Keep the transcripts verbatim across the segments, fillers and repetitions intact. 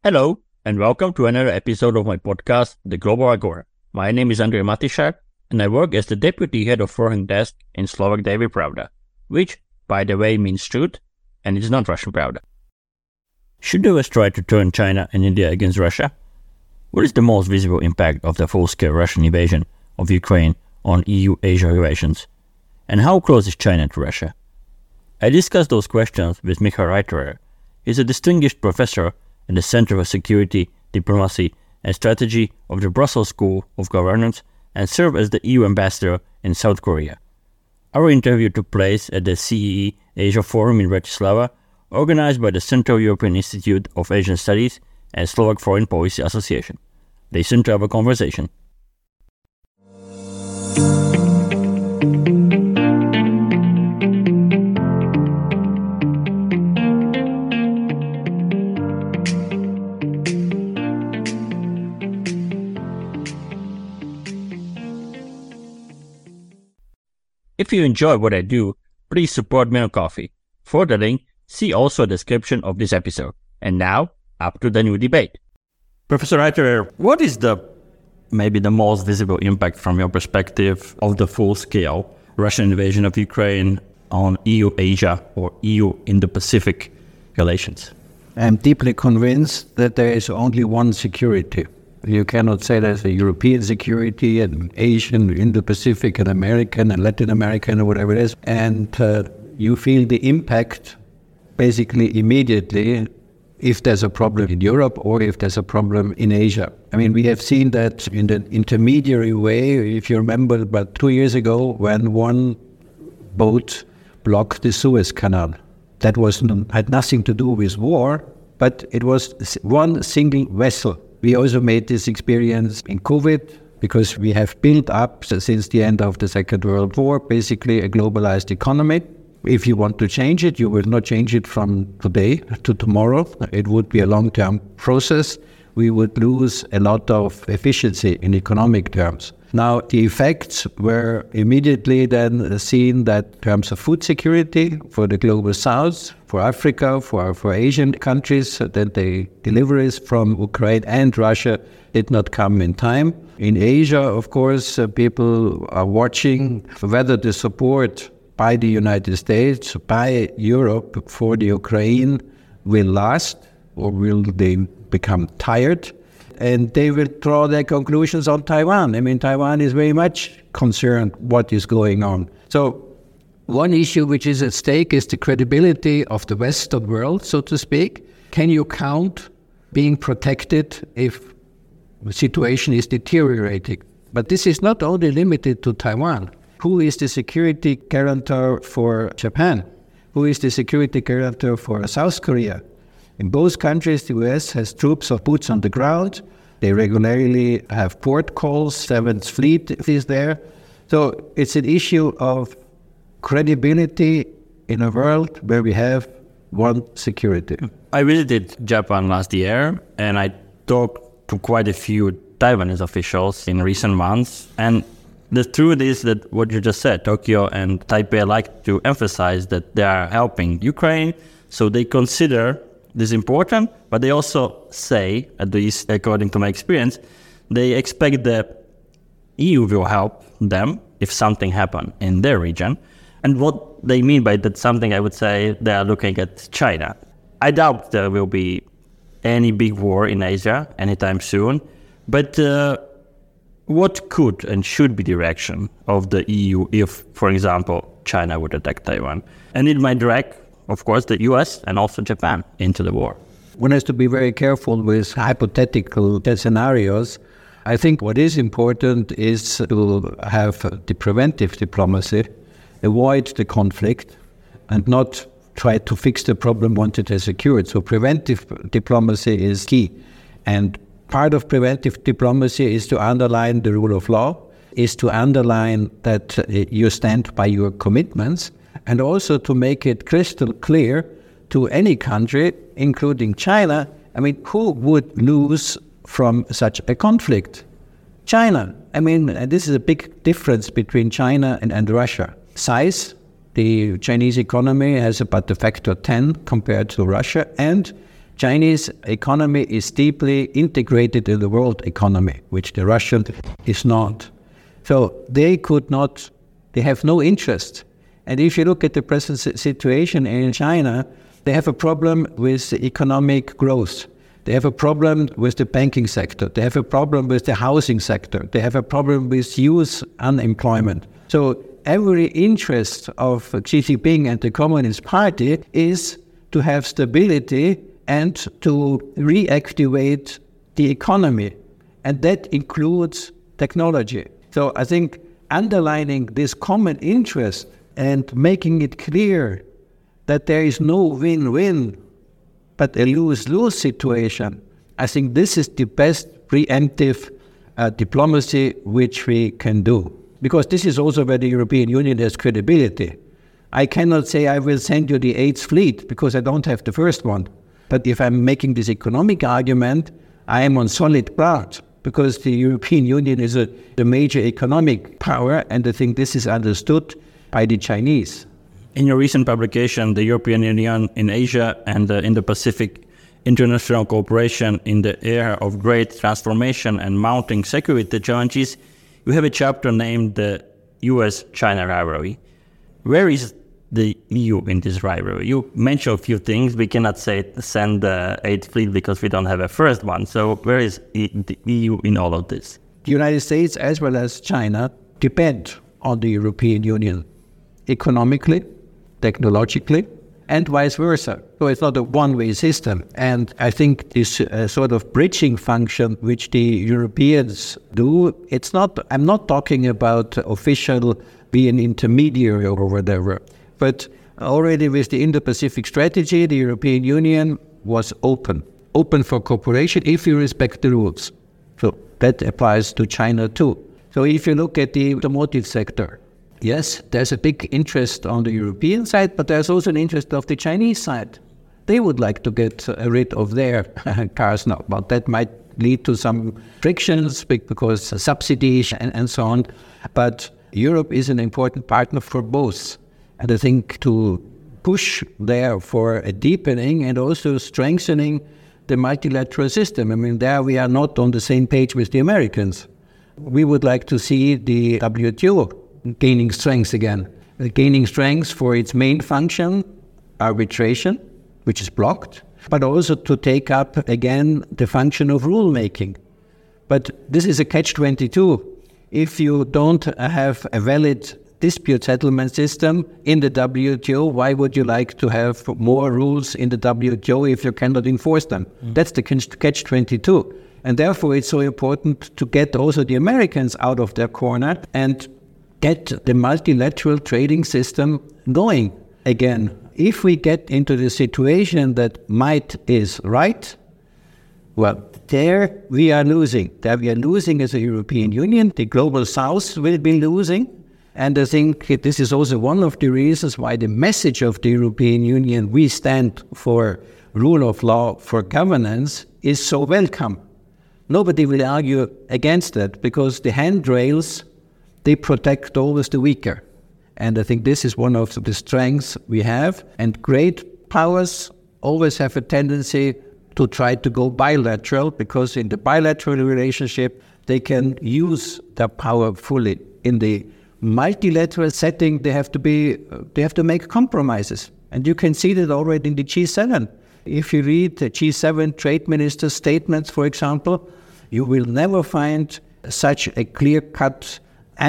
Hello, and welcome to another episode of my podcast, The Global Agora. My name is Andrej Matišak, and I work as the Deputy Head of Foreign Desk in Slovak Daily Pravda, which, by the way, means truth, and it's not Russian Pravda. Should the West try to turn China and India against Russia? What is the most visible impact of the full-scale Russian invasion of Ukraine on E U-Asia relations? And how close is China to Russia? I discussed those questions with Michal Reiterer. He's a distinguished professor at the Center for Security, Diplomacy and Strategy of the Brussels School of Governance and served as the E U ambassador in South Korea. Our interview took place at the C E E Asia Forum in Bratislava, organized by the Central European Institute of Asian Studies and Slovak Foreign Policy Association. Listen to our conversation. If you enjoy what I do, please support me on Ko-fi. For the link, see also a description of this episode. And now, up to the new debate. Professor Reiterer, what is the maybe the most visible impact from your perspective of the full-scale Russian invasion of Ukraine on E U-Asia or E U-Indo-Pacific relations? I'm deeply convinced that there is only one security. You cannot say there's a European security and Asian, Indo-Pacific and American and Latin American or whatever it is. And uh, you feel the impact basically immediately if there's a problem in Europe or if there's a problem in Asia. I mean, we have seen that in the intermediary way, if you remember about two years ago when one boat blocked the Suez Canal. That was had nothing to do with war, but it was one single vessel. We also made this experience in COVID because we have built up since the end of the Second World War, basically a globalized economy. If you want to change it, you will not change it from today to tomorrow. It would be a long-term process. We would lose a lot of efficiency in economic terms. Now, the effects were immediately then seen that in terms of food security for the global south, for Africa, for, for Asian countries, that the deliveries from Ukraine and Russia did not come in time. In Asia, of course, uh, people are watching whether the support by the United States, by Europe for the Ukraine will last or will they become tired? And they will draw their conclusions on Taiwan. I mean, Taiwan is very much concerned what is going on. So one issue which is at stake is the credibility of the Western world, so to speak. Can you count being protected if the situation is deteriorating? But this is not only limited to Taiwan. Who is the security guarantor for Japan? Who is the security guarantor for South Korea? In both countries, the U S has troops or boots on the ground. They regularly have port calls. Seventh Fleet is there. So it's an issue of credibility in a world where we have one security. I visited Japan last year, and I talked to quite a few Taiwanese officials in recent months. And the truth is that what you just said, Tokyo and Taipei like to emphasize that they are helping Ukraine, so they consider this is important, but they also say, at least according to my experience, they expect that E U will help them if something happens in their region. And what they mean by that something, I would say they are looking at China. I doubt there will be any big war in Asia anytime soon, but uh, what could and should be the reaction of the E U if, for example, China would attack Taiwan? And it might drag, of course, the U S and also Japan into the war. One has to be very careful with hypothetical scenarios. I think what is important is to have the preventive diplomacy, avoid the conflict, and not try to fix the problem once it has occurred. So preventive diplomacy is key. And part of preventive diplomacy is to underline the rule of law, is to underline that you stand by your commitments, and also to make it crystal clear to any country, including China, I mean, who would lose from such a conflict? China. I mean, this is a big difference between China and, and Russia. Size, the Chinese economy has about a factor ten compared to Russia, and Chinese economy is deeply integrated in the world economy, which the Russian is not. So they could not, they have no interest. And if you look at the present situation in China, they have a problem with economic growth. They have a problem with the banking sector. They have a problem with the housing sector. They have a problem with youth unemployment. So every interest of Xi Jinping and the Communist Party is to have stability and to reactivate the economy. And that includes technology. So I think underlining this common interest and making it clear that there is no win-win, but a lose-lose situation, I think this is the best preemptive uh, diplomacy which we can do. Because this is also where the European Union has credibility. I cannot say I will send you the eighth fleet because I don't have the first one. But if I'm making this economic argument, I am on solid ground because the European Union is a, a major economic power, and I think this is understood by the Chinese. In your recent publication, the European Union in Asia and the Indo-Pacific International Cooperation in the Era of Great Transformation and Mounting Security Challenges, you have a chapter named the U S China Rivalry. Where is the E U in this rivalry? You mentioned a few things. We cannot say send the eighth fleet because we don't have a first one. So where is the E U in all of this? The United States as well as China depend on the European Union economically, technologically, and vice versa. So it's not a one-way system. And I think this uh, sort of bridging function which the Europeans do, it's not, I'm not talking about official, be an intermediary or whatever, but already with the Indo-Pacific strategy, the European Union was open, open for cooperation if you respect the rules. So that applies to China too. So if you look at the automotive sector, yes, there's a big interest on the European side, but there's also an interest of the Chinese side. They would like to get rid of their cars now, but that might lead to some frictions because subsidies and, and so on. But Europe is an important partner for both. And I think to push there for a deepening and also strengthening the multilateral system. I mean, there we are not on the same page with the Americans. We would like to see the W T O gaining strength again, gaining strength for its main function, arbitration, which is blocked, but also to take up again the function of rulemaking. But this is a catch twenty-two. If you don't have a valid dispute settlement system in the W T O, why would you like to have more rules in the W T O if you cannot enforce them? Mm. That's the catch twenty-two. And therefore it's so important to get also the Americans out of their corner and get the multilateral trading system going again. If we get into the situation that might is right, well, there we are losing. There we are losing as a European Union. The global South will be losing. And I think this is also one of the reasons why the message of the European Union, we stand for rule of law, for governance, is so welcome. Nobody will argue against that because the handrails, they protect always the weaker. And I think this is one of the strengths we have. And great powers always have a tendency to try to go bilateral because in the bilateral relationship, they can use their power fully. In the multilateral setting, they have to be, they have to make compromises. And you can see that already in the G seven. If you read the G seven trade minister statements, for example, you will never find such a clear-cut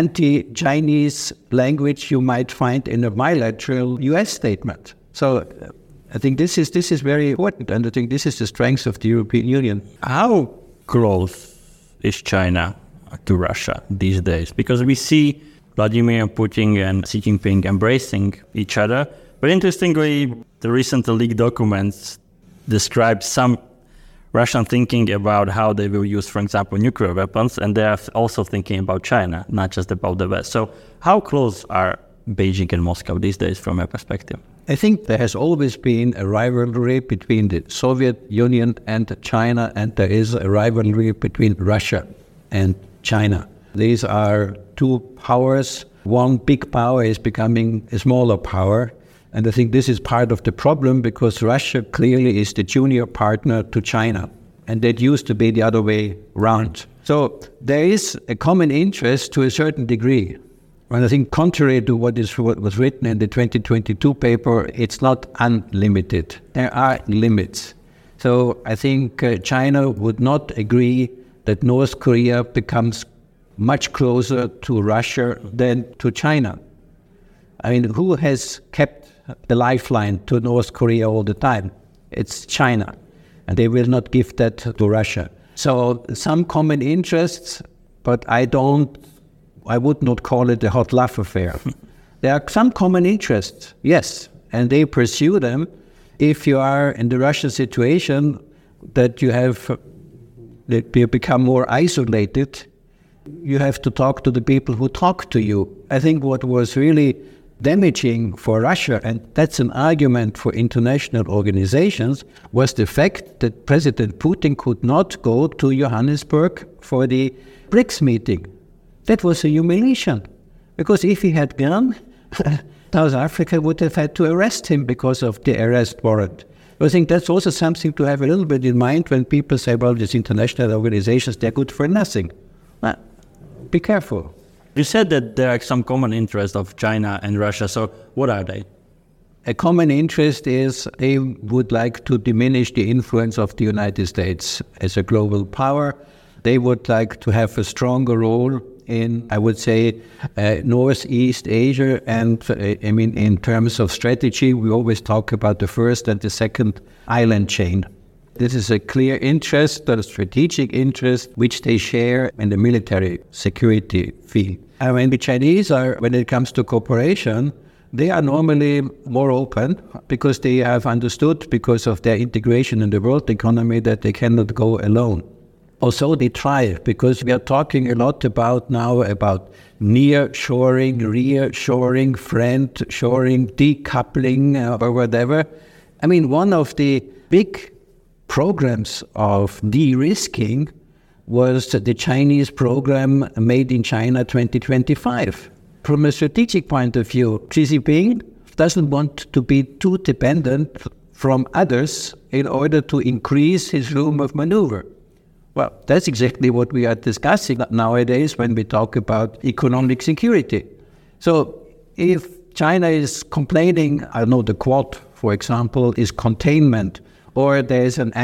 anti-Chinese language you might find in a bilateral U S statement. So uh, I think this is this is very important, and I think this is the strength of the European Union. How close is China to Russia these days? Because we see Vladimir Putin and Xi Jinping embracing each other. But interestingly, the recent leaked documents describe some Russian thinking about how they will use, for example, nuclear weapons, and they are also thinking about China, not just about the West. So how close are Beijing and Moscow these days from your perspective? I think there has always been a rivalry between the Soviet Union and China, and there is a rivalry between Russia and China. These are two powers. One big power is becoming a smaller power. And I think this is part of the problem because Russia clearly is the junior partner to China. And that used to be the other way around. So there is a common interest to a certain degree. And I think contrary to what is what was written in the twenty twenty-two paper, it's not unlimited. There are limits. So I think uh, China would not agree that North Korea becomes much closer to Russia than to China. I mean, who has kept the lifeline to North Korea all the time? It's China. And they will not give that to Russia. So some common interests, but I don't, I would not call it a hot love affair. There are some common interests, yes, and they pursue them. If you are in the Russian situation that you have, that you become more isolated, you have to talk to the people who talk to you. I think what was really damaging for Russia, and that's an argument for international organizations, was the fact that President Putin could not go to Johannesburg for the BRICS meeting. That was a humiliation, because if he had gone, South Africa would have had to arrest him because of the arrest warrant. I think that's also something to have a little bit in mind when people say, well, these international organizations, they're good for nothing. Well, be careful. You said that there are some common interests of China and Russia, so what are they? A common interest is they would like to diminish the influence of the United States as a global power. They would like to have a stronger role in, I would say, uh, Northeast Asia. And uh, I mean, in terms of strategy, we always talk about the first and the second island chain. This is a clear interest, a strategic interest, which they share in the military security field. I mean, the Chinese are, when it comes to cooperation, they are normally more open because they have understood, because of their integration in the world economy, that they cannot go alone. Also, they try, because we are talking a lot about now about near-shoring, rear-shoring, friend-shoring, decoupling, uh, or whatever. I mean, one of the big programs of de-risking was the Chinese program Made in China twenty twenty-five. From a strategic point of view, Xi Jinping doesn't want to be too dependent from others in order to increase his room of maneuver. Well, that's exactly what we are discussing nowadays when we talk about economic security. So if China is complaining, I know the Quad, for example, is containment, or there's an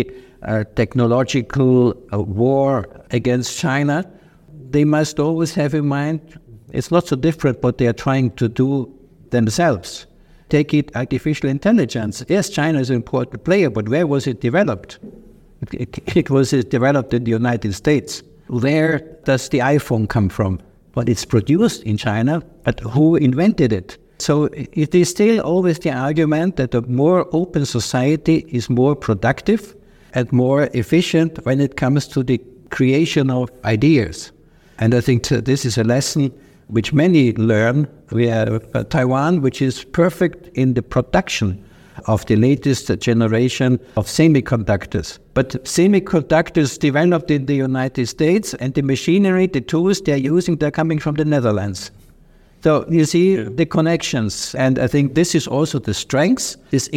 anti-technological uh, war against China, they must always have in mind it's not so different what they are trying to do themselves. Take it, artificial intelligence. Yes, China is an important player, but where was it developed? It, it, it was developed in the United States. Where does the iPhone come from? Well, it's produced in China, but who invented it? So it is still always the argument that a more open society is more productive and more efficient when it comes to the creation of ideas. And I think this is a lesson which many learn. We have uh, Taiwan, which is perfect in the production of the latest generation of semiconductors. But semiconductors developed in the United States, and the machinery, the tools they're using, they're coming from the Netherlands. So you see yeah. the connections, and I think this is also the strength, this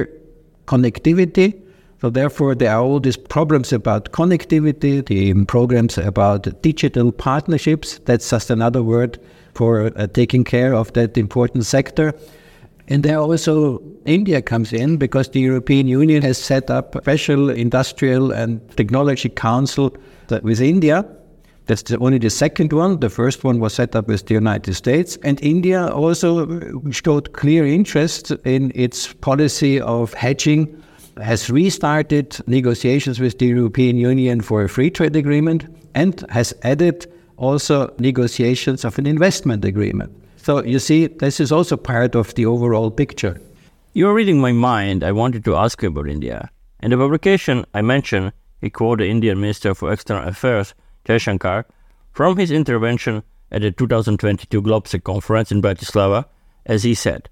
interconnectivity. So therefore, there are all these problems about connectivity, the programs about digital partnerships. That's just another word for uh, taking care of that important sector. And there also India comes in, because the European Union has set up a special industrial and technology council with India. That's the, only the second one. The first one was set up with the United States. And India also showed clear interest in its policy of hedging, has restarted negotiations with the European Union for a free trade agreement, and has added also negotiations of an investment agreement. So you see, this is also part of the overall picture. You're reading my mind. I wanted to ask you about India. In the publication I mentioned, he quoted the Indian Minister for External Affairs, Jaishankar, from his intervention at the two thousand twenty-two GlobSec conference in Bratislava, as he said,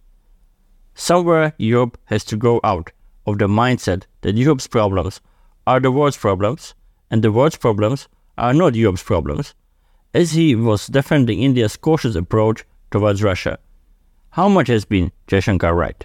"Somewhere Europe has to grow out of the mindset that Europe's problems are the world's problems, and the world's problems are not Europe's problems," as he was defending India's cautious approach towards Russia. How much has been Jaishankar right?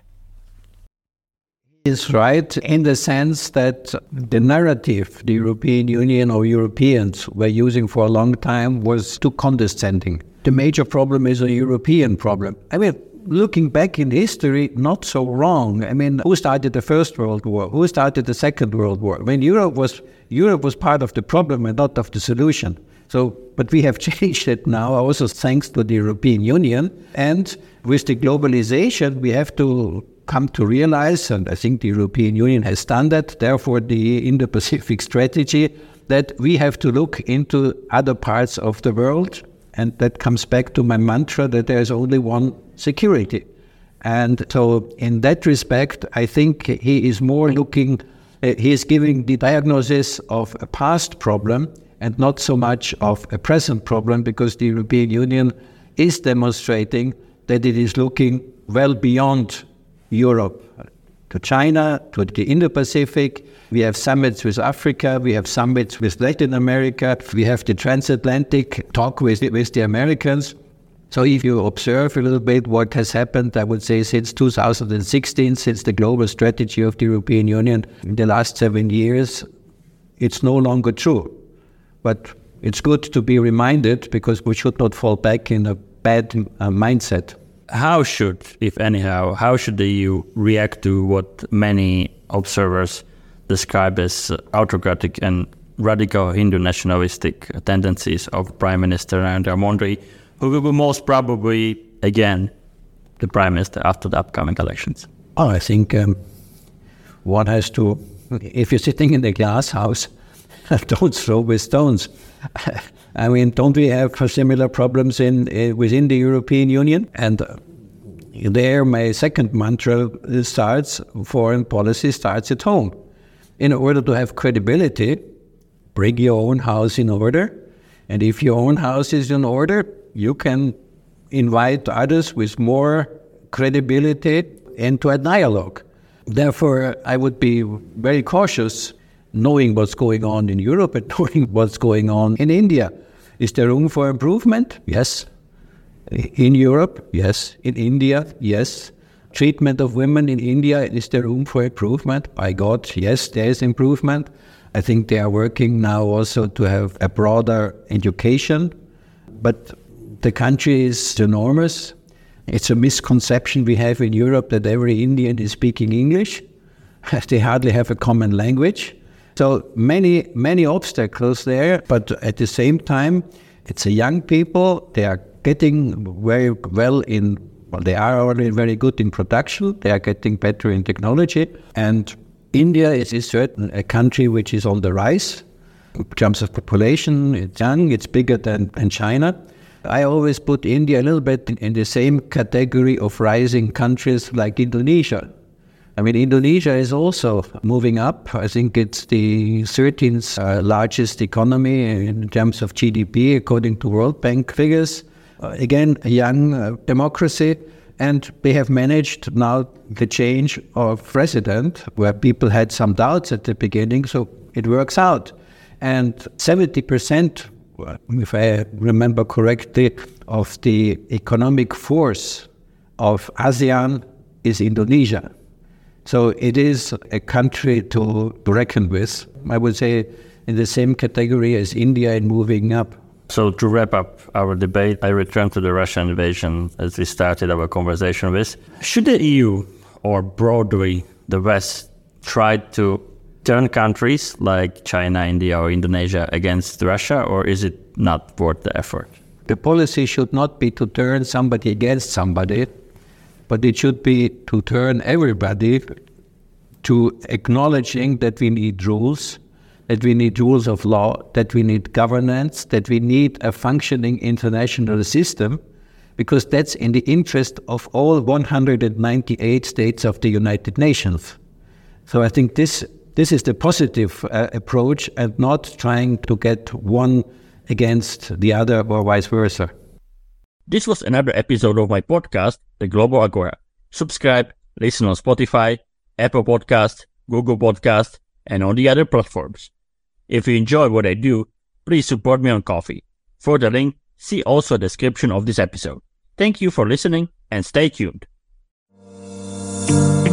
Is right in the sense that the narrative the European Union or Europeans were using for a long time was too condescending. The major problem is a European problem. I mean, looking back in history, not so wrong. I mean, who started the First World War? Who started the Second World War? I mean, Europe was Europe was part of the problem and not of the solution. So, but we have changed it now, also thanks to the European Union. And with the globalization, we have to come to realize, and I think the European Union has done that, therefore the Indo-Pacific strategy, that we have to look into other parts of the world. And that comes back to my mantra that there is only one security. And so in that respect, I think he is more looking, uh, he is giving the diagnosis of a past problem and not so much of a present problem, because the European Union is demonstrating that it is looking well beyond Europe, to China, to the Indo-Pacific. We have summits with Africa, we have summits with Latin America, we have the transatlantic talk with, with the Americans. So if you observe a little bit what has happened, I would say since two thousand sixteen, since the global strategy of the European Union in the last seven years, it's no longer true. But it's good to be reminded, because we should not fall back in a bad uh, mindset. How should, if anyhow, how should the E U react to what many observers describe as autocratic and radical Hindu nationalistic tendencies of Prime Minister Narendra Modi, who will be most probably, again, the Prime Minister after the upcoming elections? Oh, I think um, one has to, if you're sitting in the glass house, don't throw with stones. I mean, don't we have similar problems in uh, within the European Union? And uh, there, my second mantra starts, foreign policy starts at home. In order to have credibility, bring your own house in order. And if your own house is in order, you can invite others with more credibility into a dialogue. Therefore, I would be very cautious knowing what's going on in Europe and knowing what's going on in India. Is there room for improvement? Yes. In Europe? Yes. In India? Yes. Treatment of women in India, is there room for improvement? By God, yes, there is improvement. I think they are working now also to have a broader education. But the country is enormous. It's a misconception we have in Europe that every Indian is speaking English. They hardly have a common language. So many, many obstacles there, but at the same time, it's a young people. They are getting very well in, well, they are already very good in production. They are getting better in technology. And India is, is certain a country which is on the rise. In terms of population, it's young, it's bigger than, than China. I always put India a little bit in, in the same category of rising countries like Indonesia. I mean, Indonesia is also moving up. I think it's the thirteenth uh, largest economy in terms of G D P, according to World Bank figures. Uh, again, a young uh, democracy. And they have managed now the change of president, where people had some doubts at the beginning, so it works out. And seventy percent, if I remember correctly, of the economic force of ASEAN is Indonesia. So it is a country to, to reckon with. I would say in the same category as India in moving up. So to wrap up our debate, I return to the Russian invasion as we started our conversation with. Should the E U, or broadly the West, try to turn countries like China, India or Indonesia against Russia, or is it not worth the effort? The policy should not be to turn somebody against somebody, but it should be to turn everybody to acknowledging that we need rules, that we need rules of law, that we need governance, that we need a functioning international system, because that's in the interest of all one hundred ninety-eight states of the United Nations. So I think this this is the positive uh, approach, and not trying to get one against the other or vice versa. This was another episode of my podcast, The Global Agora. Subscribe, listen on Spotify, Apple Podcast, Google Podcast, and on the other platforms. If you enjoy what I do, please support me on Ko-fi. For the link, see also the description of this episode. Thank you for listening, and stay tuned.